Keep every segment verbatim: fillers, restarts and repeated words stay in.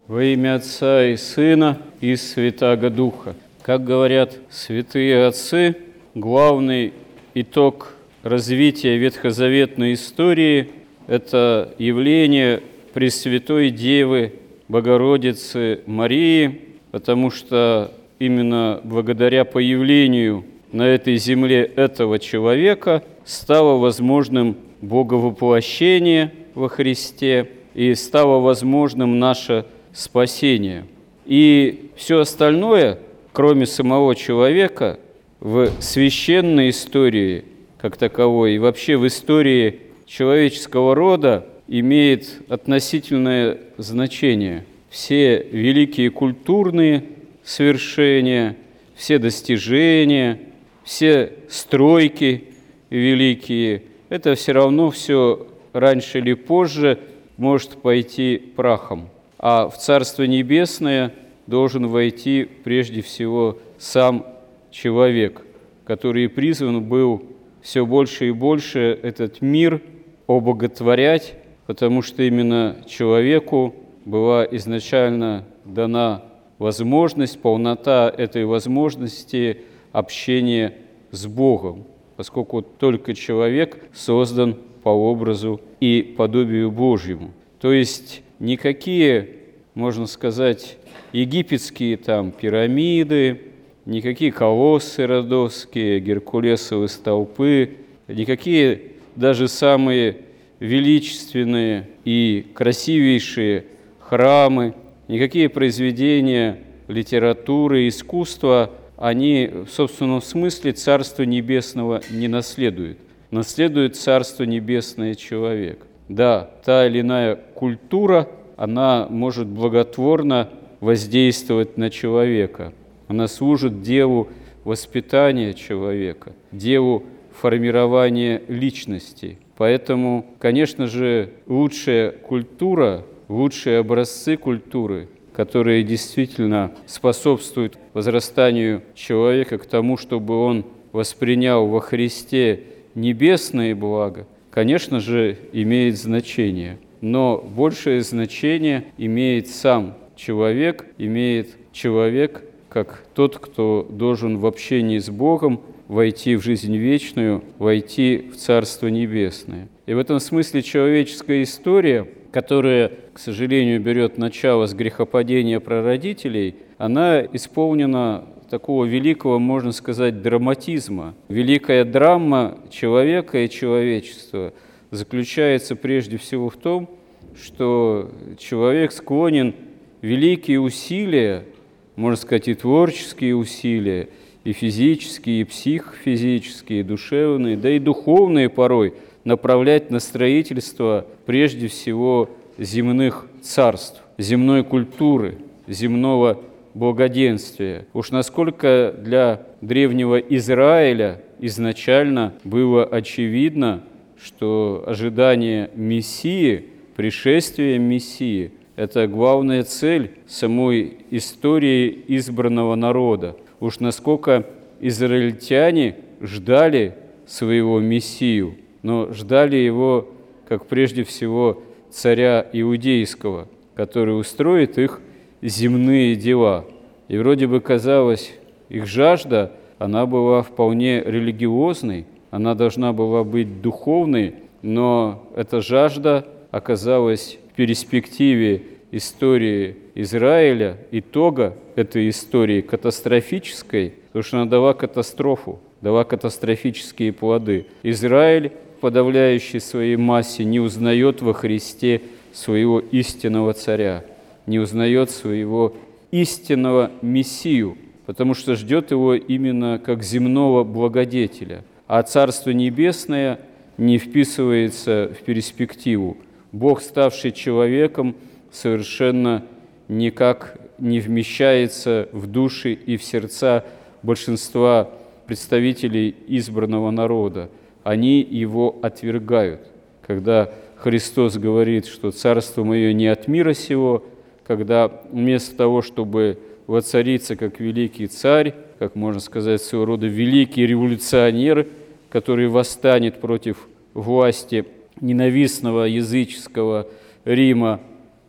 Во имя Отца и Сына и Святаго Духа. Как говорят святые отцы, главный итог развития ветхозаветной истории – это явление Пресвятой Девы Богородицы Марии, потому что именно благодаря появлению на этой земле этого человека стало возможным боговоплощение во Христе и стало возможным наше спасение. И все остальное, кроме самого человека, в священной истории как таковой и вообще в истории человеческого рода имеет относительное значение. Все великие культурные свершения, все достижения, все стройки великие, это все равно все раньше или позже может пойти прахом. А в Царство Небесное должен войти прежде всего сам человек, который призван был все больше и больше этот мир обоготворять, потому что именно человеку была изначально дана возможность, полнота этой возможности общения с Богом, поскольку только человек создан по образу и подобию Божьему. То есть никакие, можно сказать, египетские там пирамиды, никакие колоссы родосские, геркулесовые столпы, никакие даже самые величественные и красивейшие храмы, никакие произведения литературы, искусства, они в собственном смысле Царства Небесного не наследуют. Наследует Царство Небесное человек. Да, та или иная культура, она может благотворно воздействовать на человека. Она служит делу воспитания человека, делу формирования личности. Поэтому, конечно же, лучшая культура, лучшие образцы культуры, которые действительно способствуют возрастанию человека к тому, чтобы он воспринял во Христе небесные блага, конечно же, имеет значение. Но большее значение имеет сам человек, имеет человек как тот, кто должен в общении с Богом войти в жизнь вечную, войти в Царство Небесное. И в этом смысле человеческая история, которая, к сожалению, берет начало с грехопадения прародителей, она исполнена такого великого, можно сказать, драматизма. Великая драма человека и человечества заключается прежде всего в том, что человек склонен великие усилия, можно сказать, и творческие усилия, и физические, и психофизические, и душевные, да и духовные порой, направлять на строительство прежде всего земных царств, земной культуры, земного благоденствия. Уж насколько для древнего Израиля изначально было очевидно, что ожидание Мессии, пришествие Мессии – это главная цель самой истории избранного народа. Уж насколько израильтяне ждали своего Мессию, но ждали его, как прежде всего, царя иудейского, который устроит их земные дела. И вроде бы казалось, их жажда, она была вполне религиозной, она должна была быть духовной, но эта жажда оказалась в перспективе истории Израиля, итога этой истории катастрофической, потому что она дала катастрофу, дала катастрофические плоды. Израиль в подавляющей своей массе не узнает во Христе своего истинного царя, не узнает своего истинного Мессию, потому что ждет его именно как земного благодетеля. А Царство Небесное не вписывается в перспективу. Бог, ставший человеком, совершенно никак не вмещается в души и в сердца большинства представителей избранного народа. Они его отвергают. Когда Христос говорит, что «Царство мое не от мира сего», когда вместо того, чтобы воцариться как великий царь, как можно сказать, своего рода великий революционер, который восстанет против власти ненавистного языческого Рима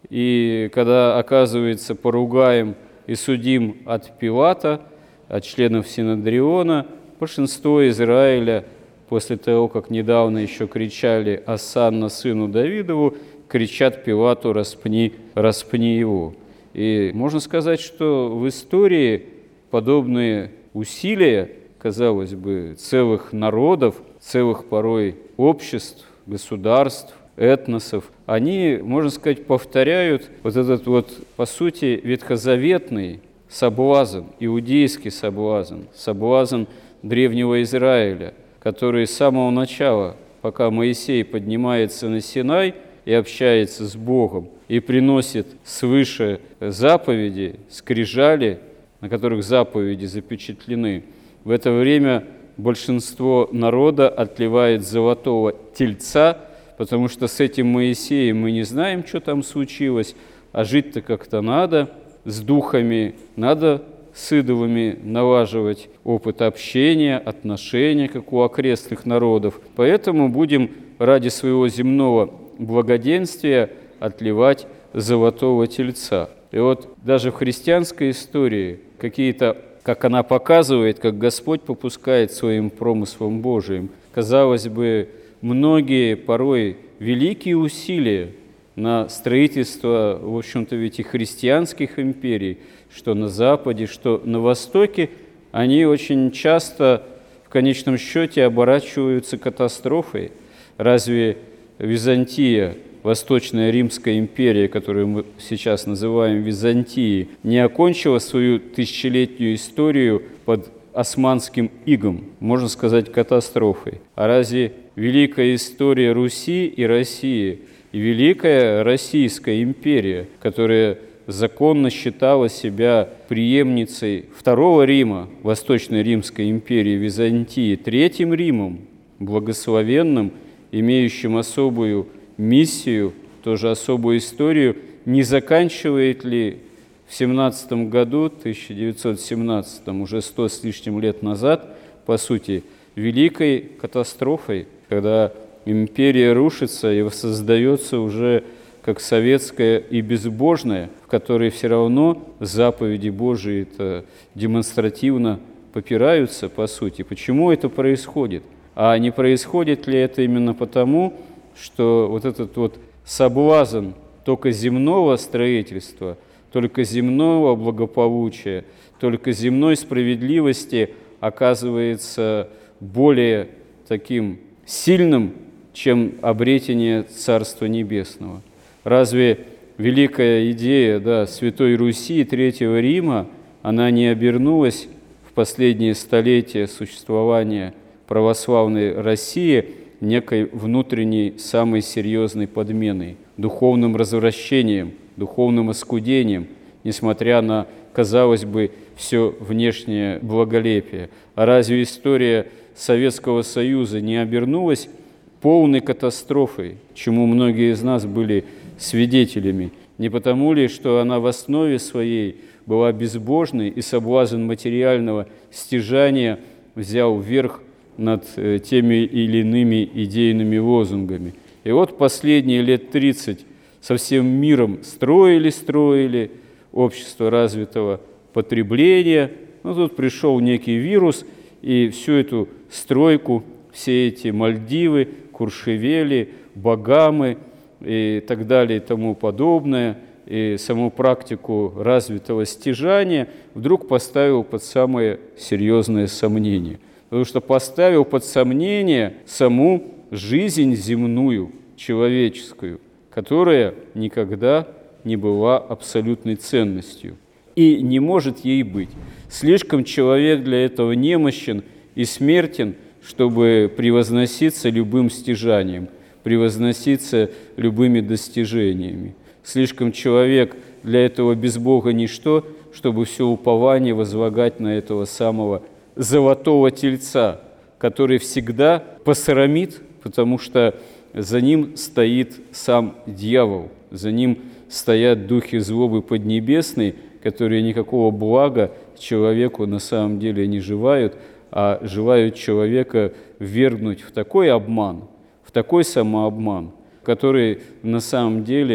И когда оказывается поругаем и судим от Пилата, от членов Синодриона, большинство Израиля, после того, как недавно еще кричали «Осанна сыну Давидову», кричат Пилату «Распни, распни его». И можно сказать, что в истории подобные усилия, казалось бы, целых народов, целых порой обществ, государств, этносов, они, можно сказать, повторяют вот этот вот, по сути, ветхозаветный соблазн, иудейский соблазн, соблазн древнего Израиля, который с самого начала, пока Моисей поднимается на Синай и общается с Богом, и приносит свыше заповеди, скрижали, на которых заповеди запечатлены, в это время большинство народа отливает золотого тельца, потому что с этим Моисеем мы не знаем, что там случилось, а жить-то как-то надо, с духами надо с идолами налаживать опыт общения, отношения, как у окрестных народов. Поэтому будем ради своего земного благоденствия отливать золотого тельца. И вот даже в христианской истории какие-то, как она показывает, как Господь попускает своим промыслом Божиим, казалось бы, многие порой великие усилия на строительство, в общем-то, ведь и христианских империй, что на Западе, что на Востоке, они очень часто в конечном счете оборачиваются катастрофой. Разве Византия, Восточная Римская империя, которую мы сейчас называем Византией, не окончила свою тысячелетнюю историю под османским игом, можно сказать, катастрофой? А разве великая история Руси и России и великая Российская империя, которая законно считала себя преемницей Второго Рима, Восточной Римской империи Византии, Третьим Римом, благословенным, имеющим особую миссию, тоже особую историю, не заканчивает ли в семнадцатом году, тысяча девятьсот семнадцатом, уже сто с лишним лет назад, по сути, великой катастрофой, когда империя рушится и воссоздается уже как советская и безбожная, в которой все равно заповеди Божии-то демонстративно попираются, по сути. Почему это происходит? А не происходит ли это именно потому, что вот этот вот соблазн только земного строительства, только земного благополучия, только земной справедливости оказывается более таким сильным, чем обретение Царства Небесного? Разве великая идея, да, Святой Руси и Третьего Рима, она не обернулась в последние столетия существования православной России некой внутренней самой серьезной подменой, духовным развращением, духовным оскудением, несмотря на, казалось бы, все внешнее благолепие? А разве история Советского Союза не обернулась полной катастрофой, чему многие из нас были свидетелями? Не потому ли, что она в основе своей была безбожной, и соблазн материального стяжания взял верх над теми или иными идейными лозунгами? И вот последние лет тридцать со всем миром строили-строили общество развитого потребления, но тут пришел некий вирус, и всю эту стройку, все эти Мальдивы, Куршевели, Багамы и так далее и тому подобное, и саму практику развитого стяжания вдруг поставил под самое серьезное сомнение. Потому что поставил под сомнение саму жизнь земную, человеческую, которая никогда не была абсолютной ценностью и не может ей быть. Слишком человек для этого немощен и смертен, чтобы превозноситься любым стяжанием, превозноситься любыми достижениями. Слишком человек для этого без Бога ничто, чтобы все упование возлагать на этого самого золотого тельца, который всегда посрамит, потому что за ним стоит сам дьявол, за ним стоят духи злобы поднебесной, которые никакого блага человеку на самом деле не желают, а желают человека ввергнуть в такой обман, в такой самообман, который на самом деле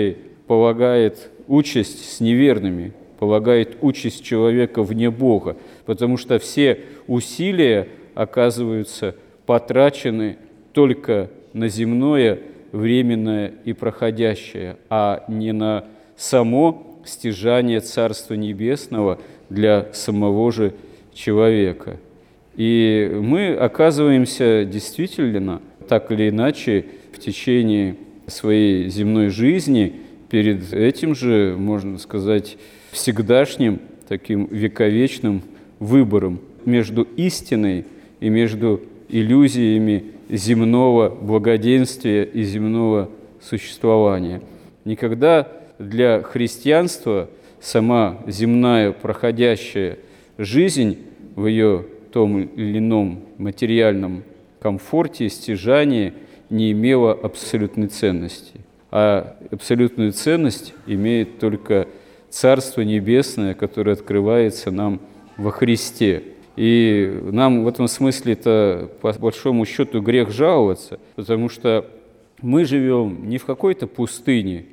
полагает участь с неверными, полагает участь человека вне Бога, потому что все усилия оказываются потрачены только на земное, временное и проходящее, а не на само стяжание Царства Небесного для самого же человека. И мы оказываемся действительно, так или иначе, в течение своей земной жизни перед этим же, можно сказать, всегдашним, таким вековечным выбором между истиной и между иллюзиями земного благоденствия и земного существования. Никогда для христианства сама земная проходящая жизнь в ее том или ином материальном комфорте и стяжании не имела абсолютной ценности. А абсолютную ценность имеет только Царство Небесное, которое открывается нам во Христе. И нам в этом смысле-то, по большому счету, грех жаловаться, потому что мы живем не в какой-то пустыне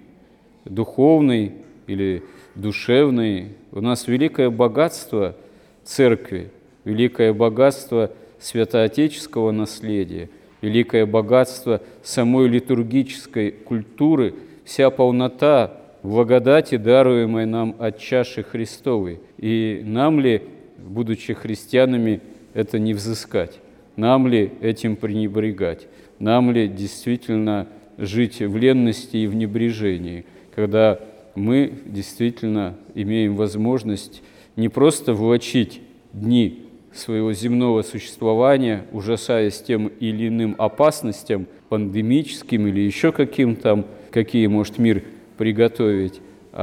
духовной или душевной. У нас великое богатство Церкви, великое богатство святоотеческого наследия, великое богатство самой литургической культуры, вся полнота благодати, даруемой нам от чаши Христовой. И нам ли, будучи христианами, это не взыскать? Нам ли этим пренебрегать? Нам ли действительно жить в ленности и в небрежении, когда мы действительно имеем возможность не просто влачить дни своего земного существования, ужасаясь тем или иным опасностям, пандемическим или еще каким-то, какие может мир приготовить,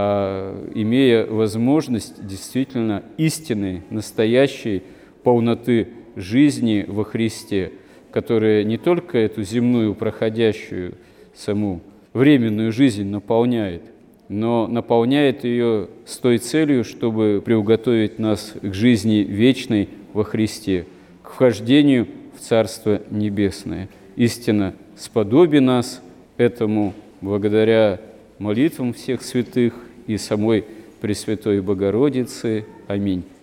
а имея возможность действительно истинной, настоящей полноты жизни во Христе, которая не только эту земную проходящую саму временную жизнь наполняет, но наполняет ее с той целью, чтобы приуготовить нас к жизни вечной во Христе, к вхождению в Царство Небесное. Истинно сподоби нас этому благодаря молитвам всех святых и самой Пресвятой Богородицы. Аминь.